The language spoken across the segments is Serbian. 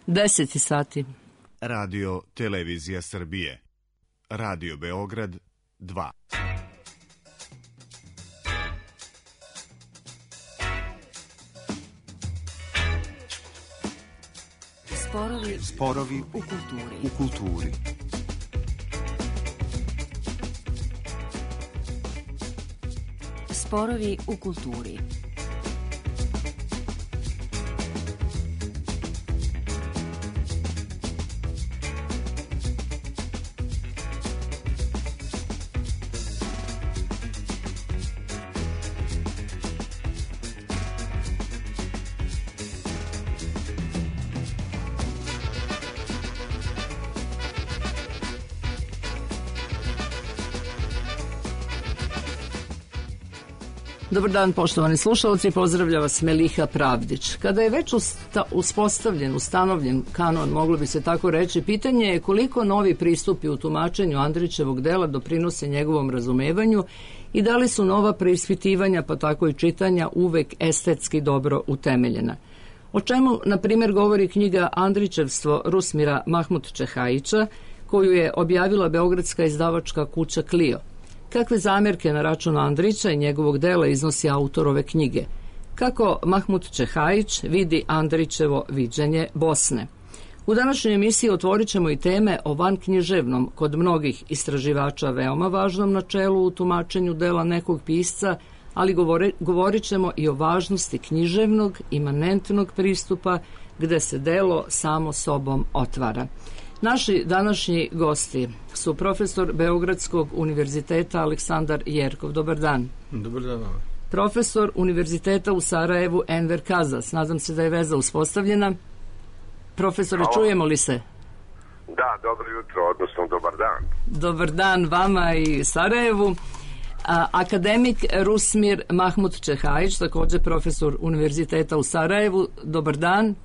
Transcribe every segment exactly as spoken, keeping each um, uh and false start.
deset sati. Radio Televizija Srbije. Radio Beograd dva. Sporovi, Sporovi u kulturi. u kulturi. Sporovi u kulturi. Dobar dan, poštovani slušalci, pozdravlja vas Meliha Pravdić. Kada je već usta, uspostavljen, ustanovljen kanon, moglo bi se tako reći, pitanje je koliko novi pristupi u tumačenju Andrićevog dela doprinose njegovom razumevanju i da li su nova preispitivanja, pa tako i čitanja, uvek estetski dobro utemeljena. O čemu, na primjer, govori knjiga Andrićevstvo Rusmira Mahmut-Čehajića, koju je objavila beogradska izdavačka kuća Clio. Kakve zamjerke na račun Andrića i njegovog dela iznosi autor ove knjige? Kako Mahmut Čehajić vidi Andrićevo viđenje Bosne? U današnjoj emisiji otvorit ćemo i teme o vanknjiževnom, kod mnogih istraživača veoma važnom načelu u tumačenju dela nekog pisca, ali govori, govorit ćemo i o važnosti književnog, imanentnog pristupa gde se delo samo sobom otvara. Naši današnji gosti su profesor Beogradskog univerziteta Aleksandar Jerkov. Dobar dan. Dobar dan. Profesor Univerziteta u Sarajevu Enver Kazas. Nadam se da je veza uspostavljena. Profesore, Hvala. Čujemo li se? Da, dobro jutro, odnosno dobar dan. Dobar dan vama i Sarajevu. A, akademik Rusmir Mahmut-Čehajić, također profesor Univerziteta u Sarajevu. Dobar dan.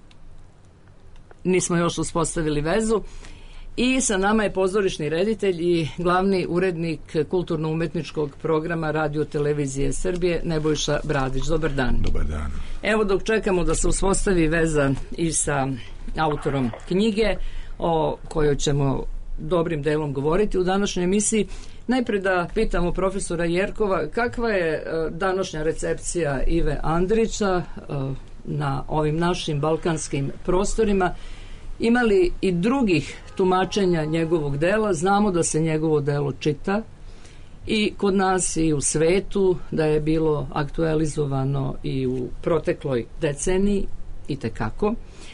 Nismo još uspostavili vezu. I sa nama je pozorišni reditelj i glavni urednik kulturno-umetničkog programa Radio Televizije Srbije Nebojša Bradić. Dobar dan. Dobar dan. Evo, dok čekamo da se uspostavi veza i sa autorom knjige o kojoj ćemo dobrim delom govoriti u današnjoj emisiji, najprej da pitamo profesora Jerkova kakva je današnja recepcija Ive Andrića na ovim našim balkanskim prostorima. Ima li i drugih tumačenja njegovog dela? Znamo da se njegovo delo čita i kod nas i u svetu, da je bilo aktualizovano i u protekloj deceniji i tekako.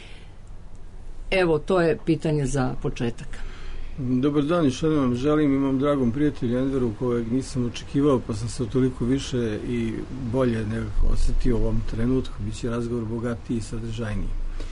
Evo, to je pitanje za početak. Dobar dan i što vam želim. Imam dragom prijatelju Enveru kojeg nisam očekivao, pa sam se toliko više i bolje nekako osetio u ovom trenutku. Biće razgovor bogatiji i sadržajniji.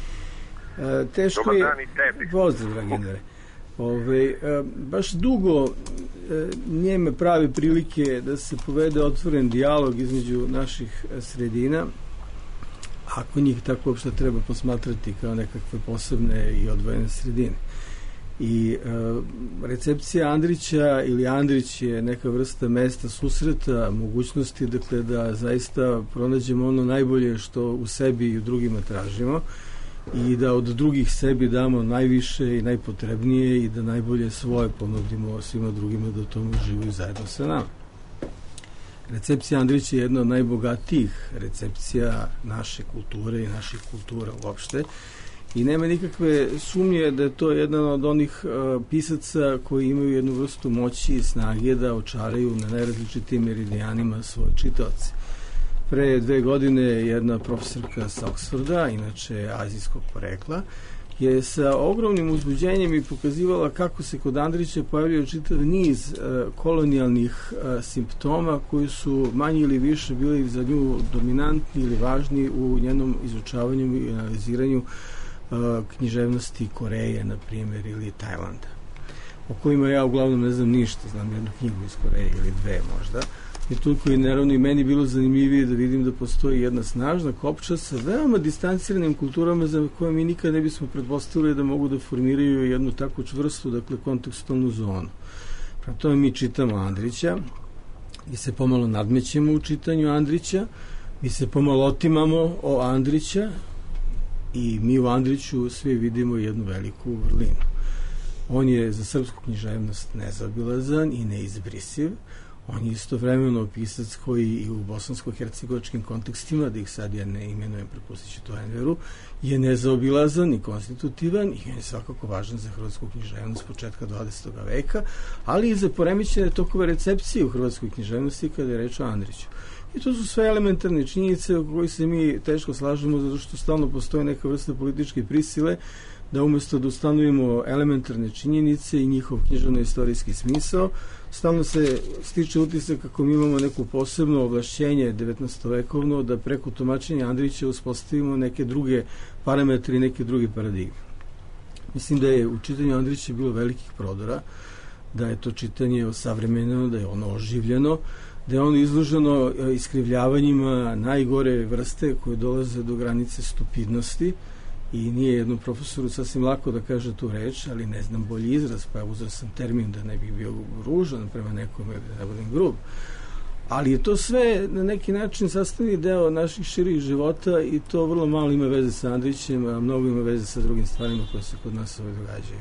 E, teško Dobar je... dan i tebi. Pozdrav, dragi Envere. Ove, e, baš dugo e, njeme pravi prilike da se povede otvoren dijalog između naših sredina, ako njih tako uopšte treba posmatrati kao nekakve posebne i odvojene sredine. I e, recepcija Andrića ili Andrić je neka vrsta mesta susreta, mogućnosti dakle da zaista pronađemo ono najbolje što u sebi i u drugima tražimo i da od drugih sebi damo najviše i najpotrebnije i da najbolje svoje ponudimo svima drugima da u tomu živaju zajedno sa nama. Recepcija Andrića je jedna od najbogatijih recepcija naše kulture i naših kultura uopšte. I nema nikakve sumnje da je to jedan od onih uh, pisaca koji imaju jednu vrstu moći i snage da očaraju na najrazličitim meridijanima svoje čitaoce. Pre dve godine jedna profesorka sa Oksforda, inače azijskog porekla, je sa ogromnim uzbuđenjem i pokazivala kako se kod Andrića pojavljaju čitav niz uh, kolonijalnih uh, simptoma koji su manje ili više bili za nju dominantni ili važni u njenom izučavanju i analiziranju književnosti Koreje, na primjer, ili Tajlanda, o kojima ja uglavnom ne znam ništa, znam jednu knjigu iz Koreje ili dve možda, i toliko je naravno i meni bilo zanimljivije da vidim da postoji jedna snažna kopča sa veoma distanciranim kulturama za koje mi nikad ne bismo pretpostavili da mogu da formiraju jednu takvu čvrstu, dakle, kontekstualnu zonu. Prema tome mi čitamo Andrića i se pomalo nadmećemo u čitanju Andrića, mi se pomalo otimamo o Andrića i mi u Andriću svi vidimo jednu veliku vrlinu. On je za srpsku književnost nezaobilazan i neizbrisiv. On je istovremeno pisac koji i u bosansko-hercegovačkim kontekstima, da ih sad ja ne imenujem, prepustit ću to Enveru, je nezaobilazan i konstitutivan i on je svakako važan za hrvatsku književnost početka dvadesetog veka, ali i za poremećene tokove recepcije u hrvatskoj književnosti kada je reč o Andriću. I to su sve elementarne činjenice o kojoj se mi teško slažemo, zato što stalno postoje neka vrsta političke prisile da umesto da ustanovimo elementarne činjenice i njihov književno-istorijski smisao, stalno se stiče utisak kako mi imamo neko posebno ovlašćenje devetnaestovekovno da preko tumačenja Andrića uspostavimo neke druge parametre i neke druge paradigme. Mislim da je u čitanju Andrića bilo velikih prodora, da je to čitanje osavremenjeno, da je ono oživljeno, da je ono izloženo iskrivljavanjima najgore vrste koje dolaze do granice stupidnosti i nije jednom profesoru sasvim lako da kaže tu reč, ali ne znam bolji izraz, pa uzeo sam termin da ne bih bio ružan prema nekome, da ne budem grub. Ali je to sve na neki način sastavni deo naših širih života i to vrlo malo ima veze sa Andrićem, a mnogo ima veze sa drugim stvarima koje se kod nas ovaj događaju.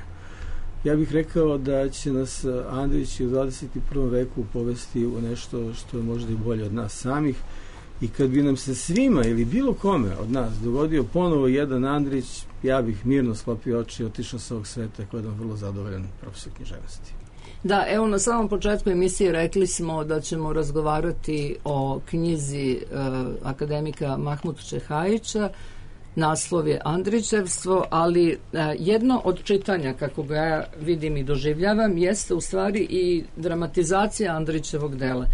Ja bih rekao da će nas Andrić u dvadeset prvom veku povesti u nešto što je možda i bolje od nas samih i kad bi nam se svima ili bilo kome od nas dogodio ponovo jedan Andrić, ja bih mirno sklopio oči i otišao sa ovog sveta kao jedan vrlo zadovoljan profesor književnosti. Da, evo na samom početku emisije rekli smo da ćemo razgovarati o knjizi uh, akademika Mahmuda Čehajića. Naslov je Andrićevstvo, ali uh, jedno od čitanja, kako ga ja vidim i doživljavam, jeste u stvari i dramatizacija Andrićevog dela.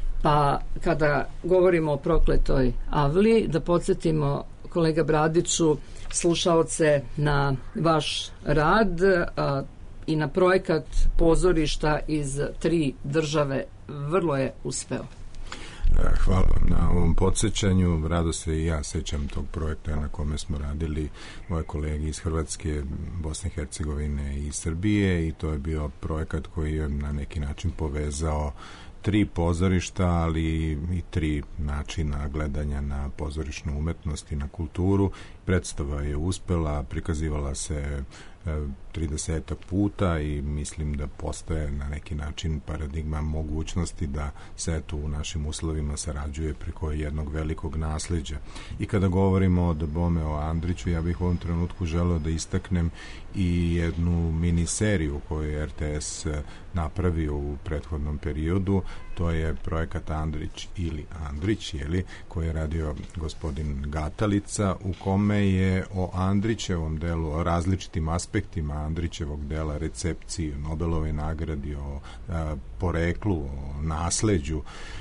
Pa kada govorimo o Prokletoj avli, da podsjetimo, kolega Bradiću, slušaoce na vaš rad a, i na projekat pozorišta iz tri države. Vrlo je uspeo. Hvala na ovom podsjećanju. Rado se i ja sećam tog projekta na kome smo radili moje kolege iz Hrvatske, Bosne i Hercegovine i Srbije i to je bio projekat koji je na neki način povezao tri pozorišta, ali i tri načina gledanja na pozorišnu umetnost i na kulturu. Predstava je uspela, prikazivala se tridesetak puta i mislim da postoje na neki način paradigma mogućnosti da se tu u našim uslovima sarađuje preko jednog velikog nasleđa. I kada govorimo o Bome o Andriću, ja bih u ovom trenutku želeo da istaknem i jednu miniseriju koju je R T S napravio u prethodnom periodu. To je projekat Andrić ili Andrić, jeli, koji je radio gospodin Gatalica, u kome je o Andrićevom delu, o različitim aspektima Andrićevog dela, recepciji, Nobelove nagradi, o a, poreklu, o nasleđu,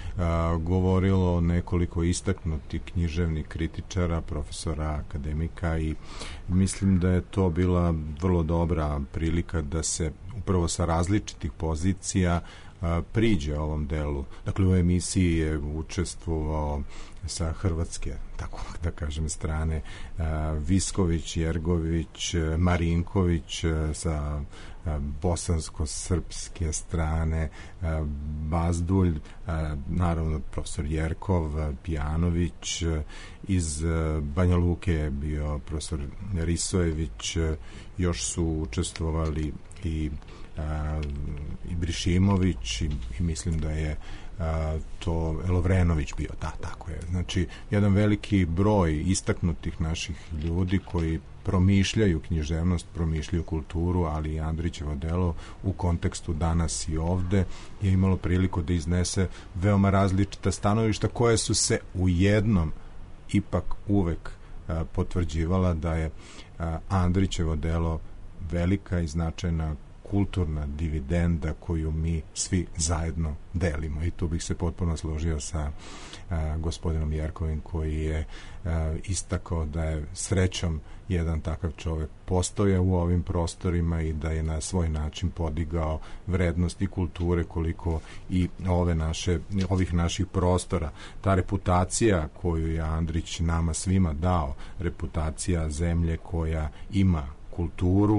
a, govorilo nekoliko istaknutih književnih kritičara, profesora, akademika i mislim da je to bila vrlo dobra prilika da se upravo sa različitih pozicija a, priđe ovom delu. Dakle, u emisiji je učestvovao sa hrvatske, tako da kažem, strane a, Visković, Jergović, Marinković, a, sa a, bosansko-srpske strane a, Bazdulj, a, naravno profesor Jerkov, a, Pijanović, a, iz a, Banja Luke je bio profesor Risojević, a, još su učestvovali i a, i Brišimović i, i mislim da je a, to Lovrenović bio, da, tako je. Znači, jedan veliki broj istaknutih naših ljudi koji promišljaju književnost, promišljaju kulturu, ali i Andrićevo delo u kontekstu danas i ovde je imalo priliku da iznese veoma različita stanovišta koje su se u jednom ipak uvek a, potvrđivala da je a, Andrićevo delo velika i značajna kulturna dividenda koju mi svi zajedno delimo. I tu bih se potpuno složio sa a, gospodinom Jerkovim koji je a, istakao da je srećom jedan takav čovjek postoje u ovim prostorima i da je na svoj način podigao vrednost i kulture koliko i ove naše, ovih naših prostora. Ta reputacija koju je Andrić nama svima dao, reputacija zemlje koja ima kulturu,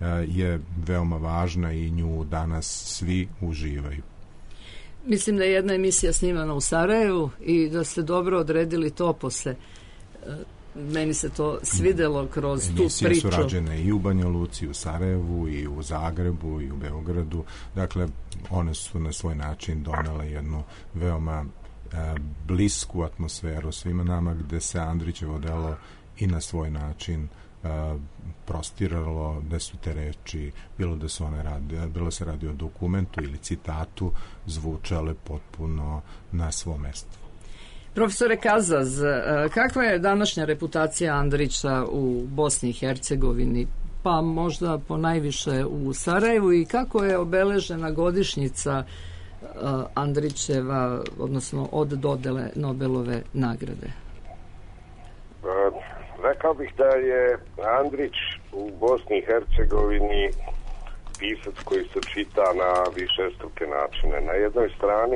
je veoma važna i nju danas svi uživaju. Mislim da je jedna emisija snimana u Sarajevu i da ste dobro odredili topose. Meni se to svidelo kroz tu Emisije priču. su rađene i u Banja Luci, i u Sarajevu, i u Zagrebu, i u Beogradu. Dakle, one su na svoj način donele jednu veoma e, blisku atmosferu svima nama, gde se Andrićevo delo i na svoj način e, prostiralo, gde su te reči, bilo da su one radi, bilo se radi o dokumentu ili citatu, zvučale potpuno na svom mestu. Profesore Kazaz, kakva je današnja reputacija Andrića u Bosni i Hercegovini, pa možda ponajviše u Sarajevu, i kako je obeležena godišnjica Andrićeva, odnosno od dodele Nobelove nagrade? Rekao bih da je Andrić u Bosni i Hercegovini pisac koji se čita na višestruke načine. Na jednoj strani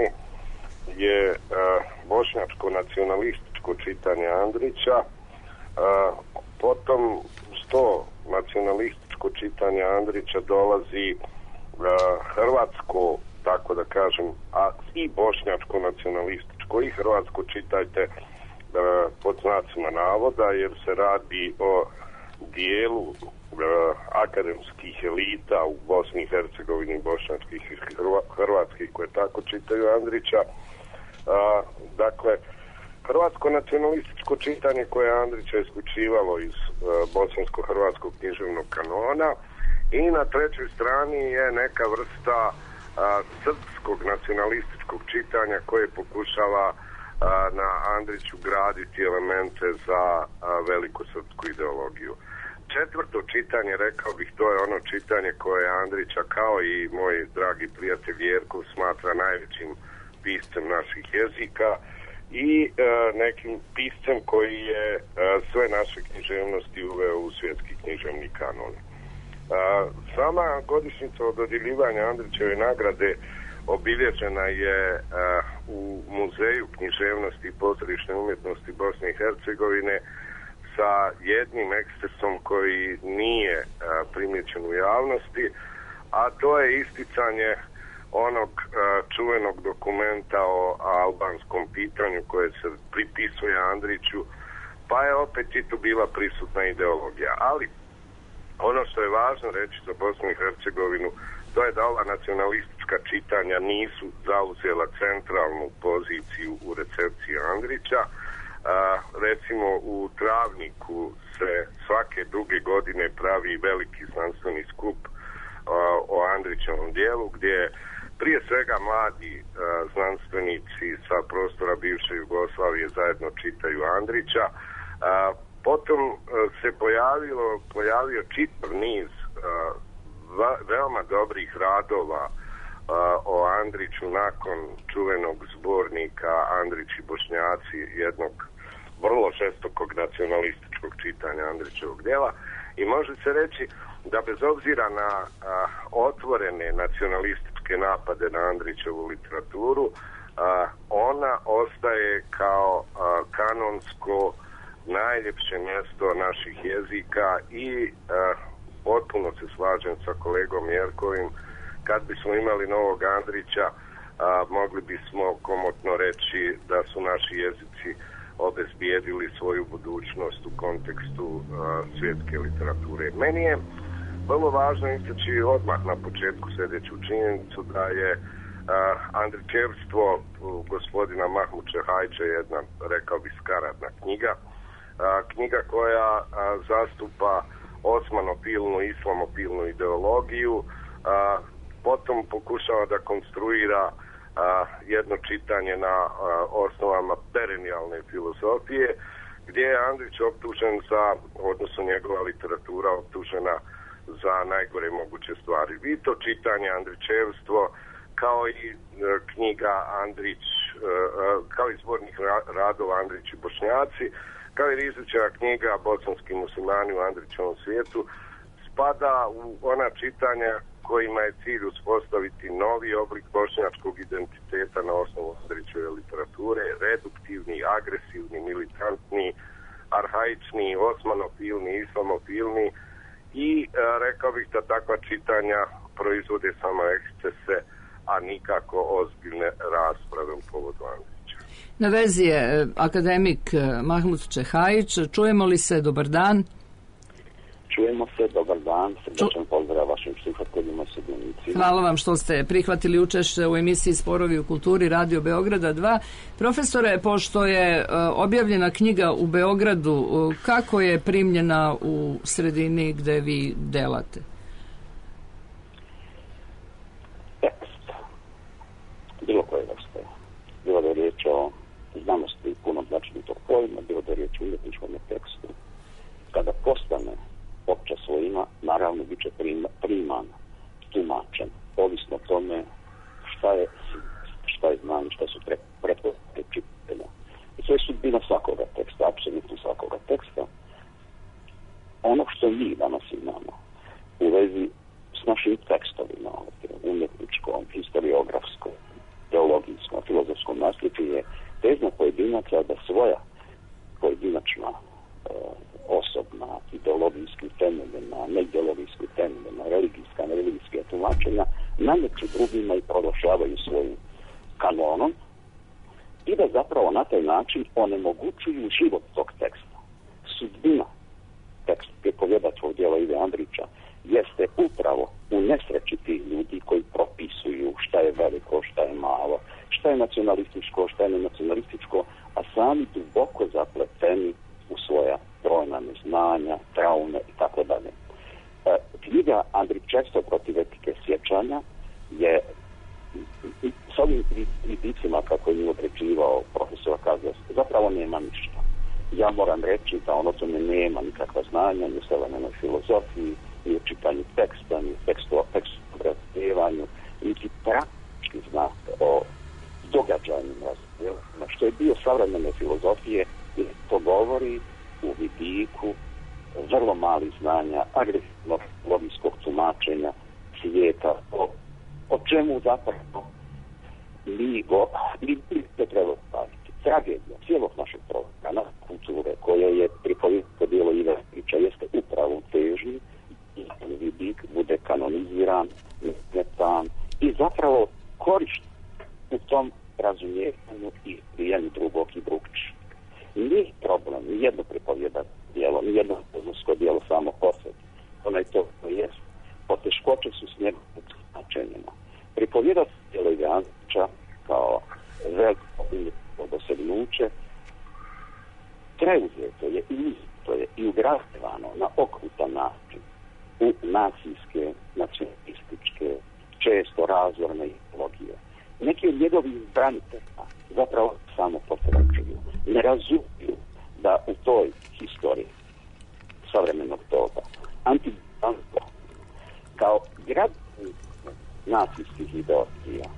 je uh, bošnjačko nacionalističko čitanje Andrića, uh, potom sto nacionalističko čitanje Andrića dolazi uh, hrvatsko, tako da kažem, a i bošnjačko nacionalističko i hrvatsko, čitajte uh, pod znacima navoda, jer se radi o dijelu uh, akademskih elita u Bosni i Hercegovini, bošnjačkih i hrvatskih koje tako čitaju Andrića. A, dakle, hrvatsko nacionalističko čitanje koje je Andrića isključivalo iz uh, bosansko-hrvatskog književnog kanona, i na trećoj strani je neka vrsta uh, srpskog nacionalističkog čitanja koje pokušava uh, na Andriću graditi elemente za uh, veliku srpsku ideologiju. Četvrto čitanje, rekao bih, to je ono čitanje koje Andrića, kao i moj dragi prijatelj Jerkov, smatra najvećim piscem naših jezika i e, nekim piscem koji je e, sve naše književnosti uveo u svjetski književni kanon. E, sama godišnjica od dodjeljivanja Andrićeve nagrade obilježena je e, u Muzeju književnosti i pozorišne umjetnosti Bosne i Hercegovine sa jednim ekscesom koji nije e, primjećen u javnosti, a to je isticanje onog uh, čuvenog dokumenta o albanskom pitanju koje se pripisuje Andriću, pa je opet i tu bila prisutna ideologija. Ali ono što je važno reći za Bosnu i Hercegovinu, to je da ova nacionalistička čitanja nisu zauzela centralnu poziciju u recepciji Andrića. Uh, recimo u Travniku se svake druge godine pravi veliki znanstveni skup uh, o Andrićevom dijelu, gdje prije svega mladi uh, znanstvenici sa prostora bivše Jugoslavije zajedno čitaju Andrića. Uh, potom uh, se pojavilo, pojavio čitav niz uh, va, veoma dobrih radova uh, o Andriću nakon čuvenog zbornika Andrić i Bošnjaci, jednog vrlo žestokog nacionalističkog čitanja Andrićevog djela. I može se reći da bez obzira na uh, otvorene nacionalističke napade na Andrićevu literaturu, uh, ona ostaje kao uh, kanonsko najljepše mjesto naših jezika i uh, potpuno se slažem sa kolegom Jerkovim, kad bismo imali novog Andrića, uh, mogli bismo komotno reći da su naši jezici obezbijedili svoju budućnost u kontekstu uh, svjetske literature. Meni je vrlo važno istaći odmah na početku sljedeću činjenicu da je uh, Andrićevstvo uh, gospodina Mahmuče Hajče jedna, rekao bi, skaradna knjiga. Uh, knjiga koja uh, zastupa osmanopilnu i islamopilnu ideologiju, uh, potom pokušava da konstruira uh, jedno čitanje na uh, osnovama perenijalne filozofije, gdje je Andrić optužen za, odnosno njegova literatura optužena za najgore moguće stvari. Vi to čitanje, Andrićevstvo, kao i uh, knjiga Andrić, uh, kao i zbornih ra- radova Andrić i Bošnjaci, kao i Rizićeva knjiga Bosanski muslimani u Andrićevom svijetu, spada u ona čitanja kojima je cilj uspostaviti novi oblik bošnjačkog identiteta na osnovu Andrićeve literature, reduktivni, agresivni, militantni, arhaični, osmanofilni, islamofilni, i e, rekao bih da takva čitanja proizvode samo ekscese, a nikako ozbiljne rasprave u povodu Andrića. Na vezi je akademik Mahmut Čehajić. Čujemo li se? Dobar dan. Čujemo se, dobar dan, srdačan pozdrav vašim slušateljima i sudionicima. Hvala vam što ste prihvatili učešće u emisiji Sporovi u kulturi Radio Beograda dva. Profesore, pošto je uh, objavljena knjiga u Beogradu, uh, kako je primljena u sredini gde vi delate? Tekst. Bilo koje vrste. Bilo da je riječ o znanosti punom značenju tog pojma, bilo da je riječ o umjetničkom tekstu. Kada postane opća svojina, naravno bit će priman, tumačen, ovisno o tome šta je, šta je znanje, šta su pretpostavke čitanja. I to je sudbina svakoga teksta, apsolutno svakoga teksta. Ono što mi danas imamo u vezi s našim tekstovima, umjetničkom, historiografskom, teologijskom, filozofskom nasljeđu je tezna pojedinaca da svoja pojedinačna osobna, ideologijski temeljena, neideologijski temeljena, religijska, nereligijska tumačenja nameću drugima i proglašavaju svojim kanonom i da zapravo na taj način onemogućuju život tog teksta. Sudbina tekst pripovjedačkog djela Ive Andrića jeste upravo u nesreći tih ljudi koji propisuju šta je veliko, šta je malo, šta je nacionalističko, šta je nenacionalističko, a sami duboko zapleteni u svoja brojna neznanja, traume i tako dalje. Knjiga Andrićevstvo protiv etike sjećanja je s ovim vidicima kako je određivao profesor Kazas, zapravo nema ništa. Ja moram reći da ono tome nema nikakva znanja, ni u savremenoj filozofiji, ni u čitanju teksta, ni u tekstu, tekstu razvijevanju, niti praktički zna o događajnim razvijevanjima. Što je bio savremene filozofije, to govori u vidiku vrlo mali znanja, agresivnog logijskog tumačenja svijeta, o, o čemu zapravo mi go, mi to treba staviti. Tragedija cijelog našeg programa, kulture, koja je pripovjedno djelo Ive Andrića, jeste upravo u težnji i vidik bude kanoniziran, netan i zapravo korišten u tom razumijevanju i prijanju drugog i drugčijeg. Nije problem, nijedno pripovjedano djelo, nijedno poznansko djelo samo po sebi. Ono je to što jest. Poteškoće su s njegovim značenjima. Pripovjedati djelo Ive Andrića kao veliko dosegnuće preuzeto je i to je i ugrastevano na okrutan način u nacijske, nacionalističke, često razorne ideologije. Neki od njegovih branitelja zapravo samo potvrđuju. Ne razumiju da u toj historiji savremenog doba antibanko kao grad nacijskih ideologija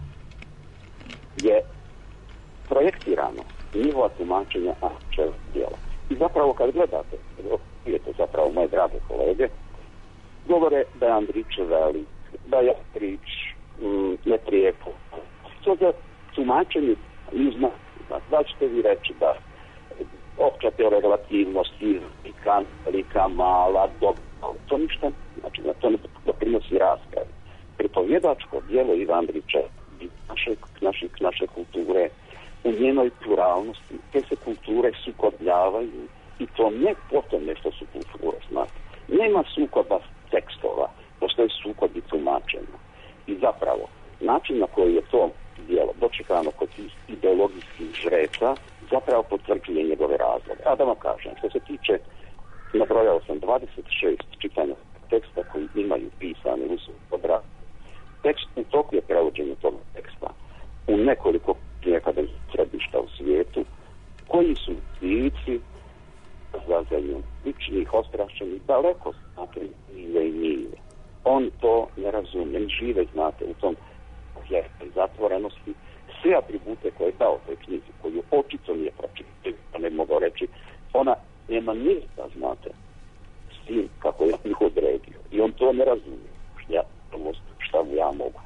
je projektirano nivoa tumačenja Andrićevog djela. I zapravo kad gledate, vidite zapravo moje drage kolege, govore da je Andrić velik, da je Andrić mm, neprijepo. To za tumačenje mi zna, da ćete vi reći da opća teorija relativnosti, velika, velika, mala, dobra, to ništa, znači da to ne doprinosi raspravi. Pripovjedačko djelo Ive Andrića naše, naše, naše kulture u njenoj pluralnosti, te se kulture sukobljavaju i to ne po tome što su kulture, znate. Nema sukoba tekstova, postoje sukobi tumačenja. I zapravo, način na koji je to djelo dočekano kod tih ideologijskih žreca zapravo potvrđuje njegove razloge. A da vam kažem, što se tiče, nabrojao sam dvadeset šest čitanja teksta koji imaju pisane u odraz. Tekst u toku je prevođenje tog teksta u nekoliko akademskih središta u svijetu, koji su lici zazemljeni, ličnih, ostrašćenih, daleko znate i nije. On to ne razumije, ni žive, znate, u tom zatvorenosti, sve atribute koje je dao toj knjizi, koju očito nije pročitao, ne mogu reći, ona nema ništa, znate, s tim kako je ih odredio. I on to ne razumije. Ja, šta mu ja mogu.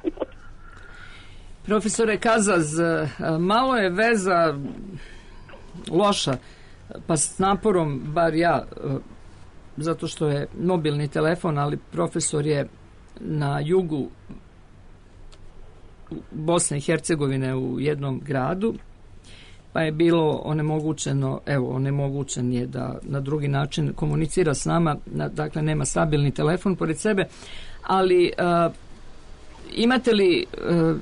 Profesore Kazaz, malo je veza loša, pa s naporom, bar ja, zato što je mobilni telefon, ali profesor je na jugu Bosne i Hercegovine u jednom gradu pa je bilo onemogućeno, evo, onemogućen je da na drugi način komunicira s nama, na, dakle nema stabilni telefon pored sebe, ali uh, imate li uh,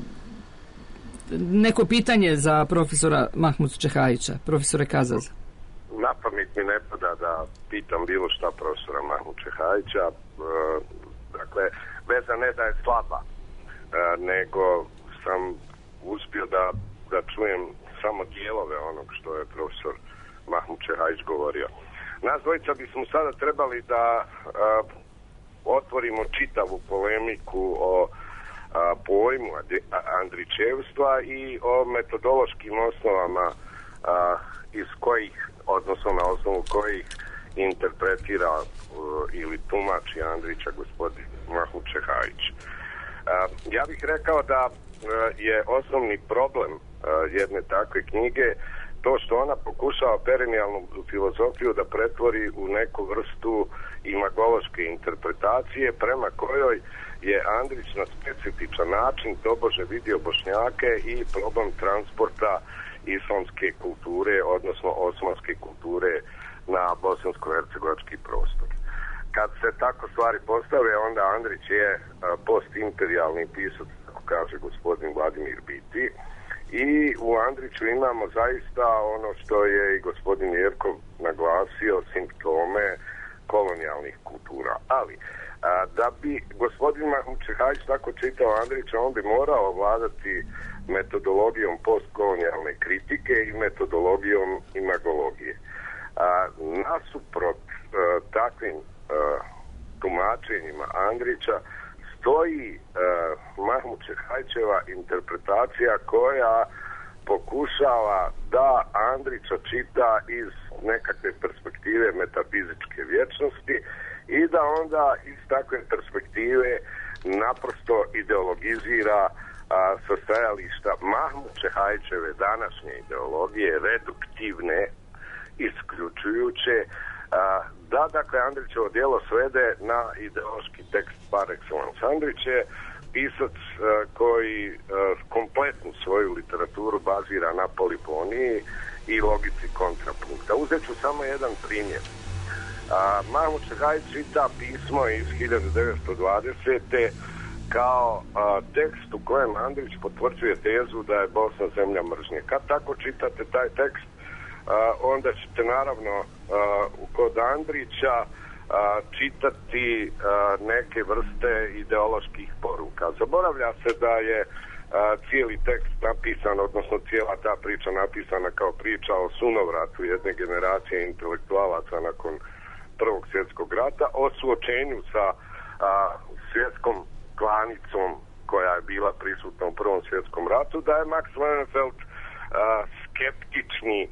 neko pitanje za profesora Mahmut Čehajića, profesore Kazaza? Na pamet mi ne pada da pitam bilo šta profesora Mahmut Čehajića, uh, dakle, veza ne da je slaba, uh, nego sam uspio da, da čujem samo dijelove onog što je profesor Mahmut Čehajić govorio. Nas dvojica bismo sada trebali da uh, otvorimo čitavu polemiku o a, pojmu andrićevstva i o metodološkim osnovama a, iz kojih, odnosno na osnovu kojih interpretira a, ili tumači Andrića gospodin Mahmut Čehajić. A, ja bih rekao da a, je osnovni problem a, jedne takve knjige to što ona pokušava perenijalnu filozofiju da pretvori u neku vrstu imagološke interpretacije prema kojoj je Andrić na specifičan način tobože vidio Bošnjake i problem transporta islamske kulture, odnosno osmanske kulture na bosansko-hercegovački prostor. Kad se tako stvari postave, onda Andrić je postimperijalni pisac, kako kaže gospodin Vladimir Biti, i u Andriću imamo zaista ono što je i gospodin Jerkov naglasio, simptome kolonijalnih kultura. Ali, a, da bi gospodin Mahmut Čehajić tako čitao Andrića, on bi morao vladati metodologijom postkolonijalne kritike i metodologijom imagologije. A, nasuprot a, takvim a, tumačenjima Andrića stoji uh, Mahmut Čehajićeva interpretacija koja pokušava da Andrića čita iz nekakve perspektive metafizičke vječnosti i da onda iz takve perspektive naprosto ideologizira uh, sa stajališta Mahmut Čehajićeve današnje ideologije, reduktivne, isključujuće, uh, da, dakle, Andrićevo djelo svede na ideološki tekst par excellence. Andrić je pisac uh, koji uh, kompletnu svoju literaturu bazira na polifoniji i logici kontrapunkta. Uzet ću samo jedan primjer. Uh, Mahmut Čehajić čita pismo iz hiljadu devetsto dvadesete kao uh, tekst u kojem Andrić potvrđuje tezu da je Bosna zemlja mržnje. Kad tako čitate taj tekst, Uh, onda ćete naravno uh, kod Andrića uh, čitati uh, neke vrste ideoloških poruka. Zaboravlja se da je uh, cijeli tekst napisan, odnosno cijela ta priča napisana kao priča o sunovratu jedne generacije intelektualaca nakon Prvog svjetskog rata, o suočenju sa uh, svjetskom klanicom koja je bila prisutna u Prvom svjetskom ratu, da je Max Leinefeld uh, skeptični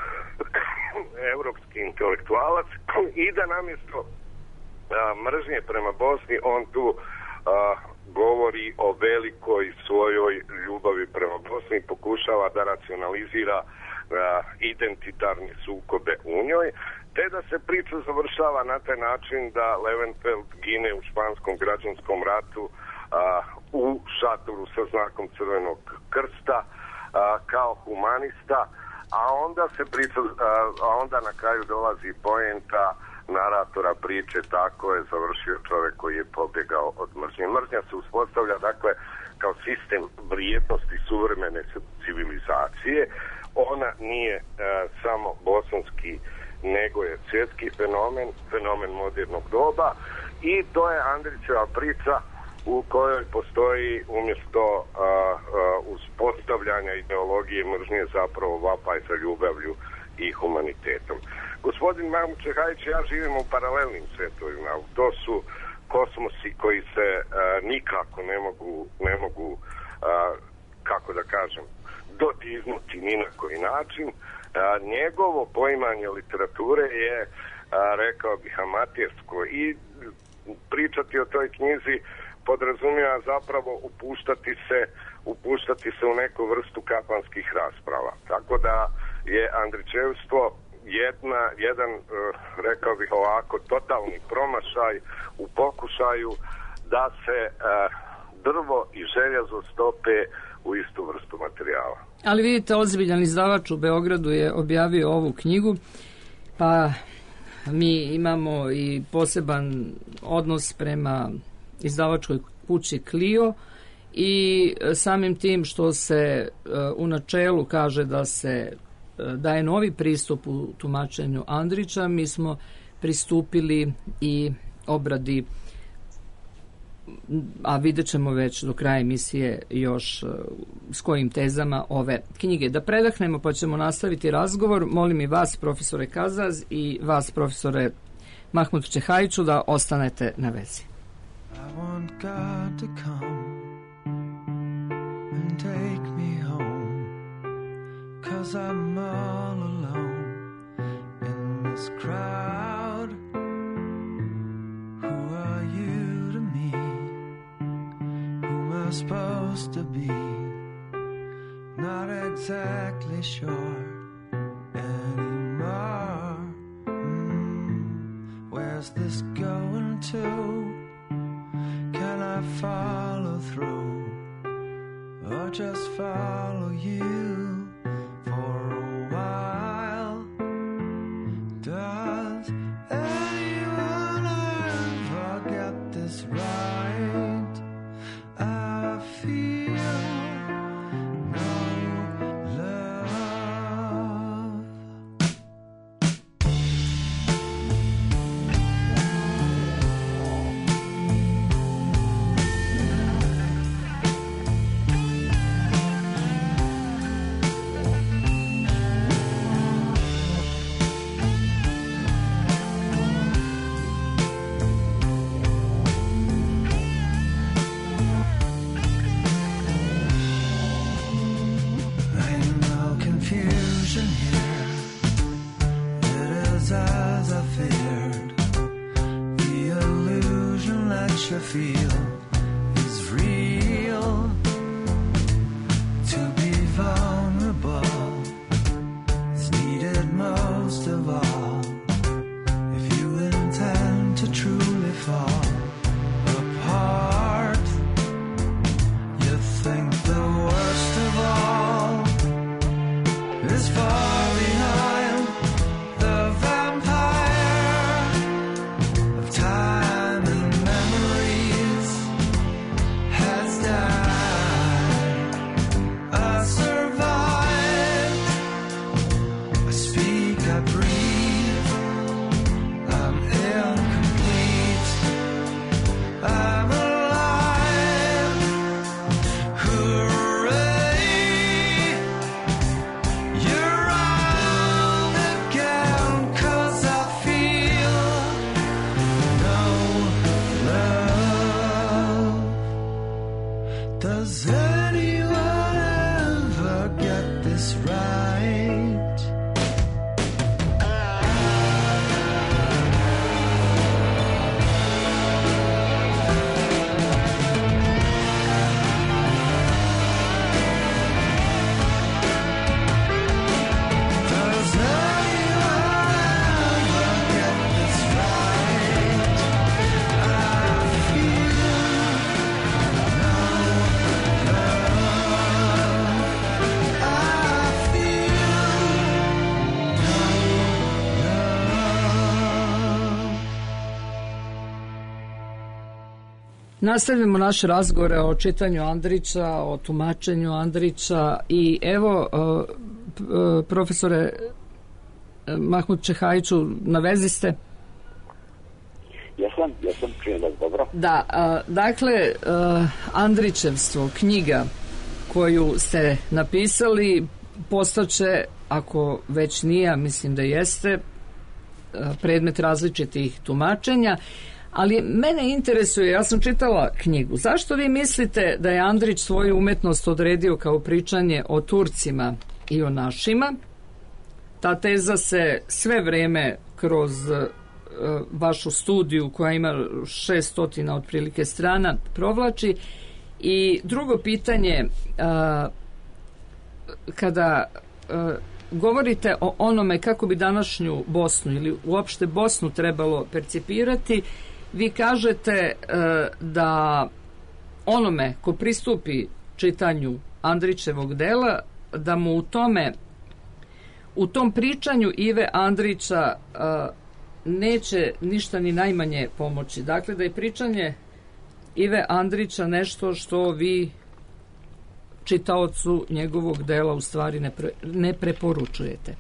europski intelektualac i da namjesto a, mržnje prema Bosni on tu a, govori o velikoj svojoj ljubavi prema Bosni i pokušava da racionalizira a, identitarne sukobe u njoj, te da se priča završava na taj način da Levenfeld gine u španskom građanskom ratu a, u šatoru sa znakom Crvenog krsta a, kao humanista, a onda se priča, a onda na kraju dolazi poenta naratora priče, tako je završio čovjek koji je pobjegao od mržnje. Mržnja se uspostavlja, dakle, kao sistem vrijednosti suvremene civilizacije. Ona nije e, samo bosanski, nego je svjetski fenomen, fenomen modernog doba, i to je Andrićeva priča u kojoj postoji umjesto a, a, uspostavljanja ideologije mržnje zapravo vapaj za ljubavlju i humanitetom. Gospodin Mahmut Čehajić i ja živimo u paralelnim svjetovima. To su kosmosi koji se a, nikako ne mogu, ne mogu a, kako da kažem, dodirnuti ni na koji način. A, njegovo poimanje literature je, a, rekao bih, amatersko, i pričati o toj knjizi podrazumijeva zapravo upuštati se, upuštati se u neku vrstu kapanskih rasprava. Tako da je andrićevstvo jedna, jedan, rekao bih ovako, totalni promašaj u pokušaju da se drvo i željezo stope u istu vrstu materijala. Ali vidite, ozbiljan izdavač u Beogradu je objavio ovu knjigu, pa mi imamo i poseban odnos prema izdavačkoj kući Clio i samim tim što se u načelu kaže da se daje novi pristup u tumačenju Andrića, mi smo pristupili i obradi, a vidjet ćemo već do kraja emisije još s kojim tezama ove knjige. Da predahnemo pa ćemo nastaviti razgovor. Molim i vas, profesore Kazaz, i vas, profesore Mahmut Čehajiću, da ostanete na vezi. I want God to come and take me home, 'cause I'm all alone in this crowd. Who are you to me? Who am I supposed to be? Not exactly sure anymore. Mm, where's this going to? Can I follow through, or just follow you for a while? Does anyone ever get this right? I feel no love. I feel is real. To be vulnerable is needed most of all if you intend to truly fall apart. You think the worst of all is far behind the vampire of time. Nastavljamo naše razgovore o čitanju Andrića, o tumačenju Andrića i evo, profesore Mahmut Čehajiću, na vezi ste? Jesam, jesam, čujem vas dobro. Da, dakle, Andrićevstvo, knjiga koju ste napisali, postaće, ako već nije, mislim da jeste, predmet različitih tumačenja. Ali mene interesuje, ja sam čitala knjigu, zašto vi mislite da je Andrić svoju umetnost odredio kao pričanje o Turcima i o našima? Ta teza se sve vreme kroz uh, vašu studiju, koja ima šestotina otprilike strana, provlači. I drugo pitanje, uh, kada uh, govorite o onome kako bi današnju Bosnu ili uopšte Bosnu trebalo percipirati, vi kažete uh, da onome ko pristupi čitanju Andrićevog dela da mu u tome, u tom pričanju Ive Andrića a, neće ništa ni najmanje pomoći. Dakle, da je pričanje Ive Andrića nešto što vi čitaocu njegovog dela u stvari ne, pre, ne preporučujete.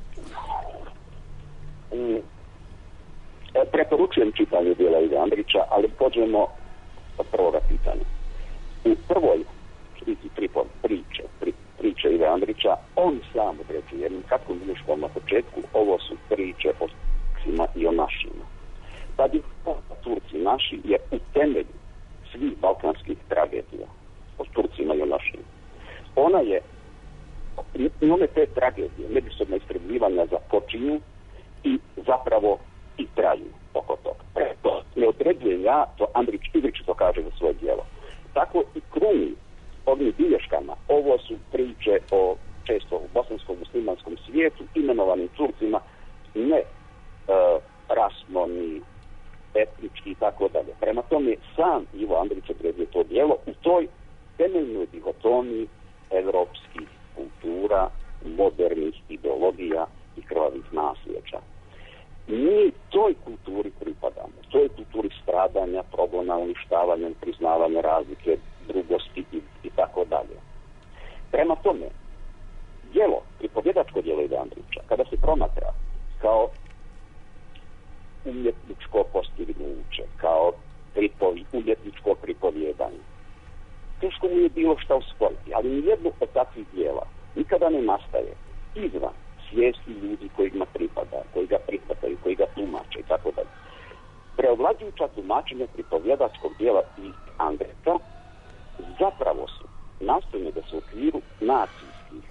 Mm. Preporučujem čitanje djela Ive Andrića, ali pođemo od prvoga pitanja. U prvoj knjizi priče, pri, priče Ive Andrića, on sam određuje jednim kratkom bilježkom na početku, ovo su priče o Turcima i o našima. Tad je Turci naši je u temelju svih balkanskih tragedija o Turcima i o našima. Ona je, njome te tragedije, međusobna istrebljivanja započinju i zapravo i traju oko toga. To ne određujem ja, to Andrić Ivrić to kaže za svoje djelo. Tako i kruni ovim bilješkama, ovo su priče o često u bosanskom muslimanskom svijetu, imenovanim Turcima, ne e, rasno ni etnički i tako dalje. Prema tome, sam Ivo Andrić odredio to djelo u toj temeljnoj dihotomiji evropskih kultura, modernih ideologija i krvavih nasljeđa. Mi toj kulturi pripadamo, toj kulturi stradanja, progona, uništavanja, priznavanja razlike, drugosti i, i tako dalje. Prema tome, djelo, pripovjedačko djelo Ive Andrića, kada se promatra kao umjetničko postignuće, kao pripovi, umjetničko pripovjedanje, teško mu je bilo šta usporiti, ali nijedno od takvih djela nikada ne nastaje izvan svijesti ljudi kojima pripada, koji ga prihvataju, koji ga tumače i tako dalje. Preovlađujuća tumačenja pripovjedačkog djela iz Andrića zapravo su nastojne da se u okviru nacijskih,